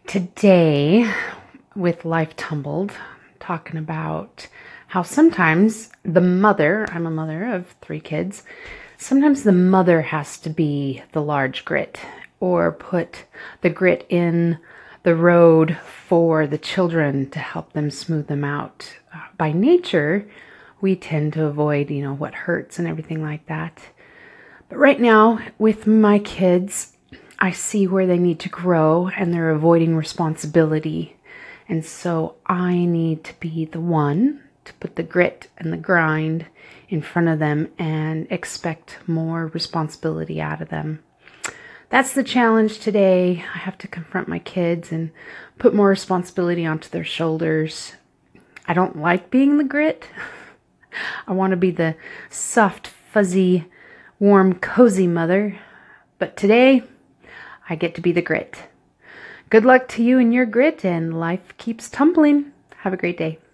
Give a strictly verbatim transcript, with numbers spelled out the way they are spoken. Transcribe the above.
Today, with Life Tumbled, talking about how sometimes the mother, I'm a mother of three kids, sometimes the mother has to be the large grit or put the grit in the road for the children to help them smooth them out. Uh, by nature, we tend to avoid, you know, what hurts and everything like that. But right now, with my kids, I see where they need to grow and they're avoiding responsibility. And so I need to be the one to put the grit and the grind in front of them and expect more responsibility out of them. That's the challenge today. I have to confront my kids and put more responsibility onto their shoulders. I don't like being the grit. I want to be the soft, fuzzy, warm, cozy mother. But today, I get to be the grit. Good luck to you and your grit, and life keeps tumbling. Have a great day.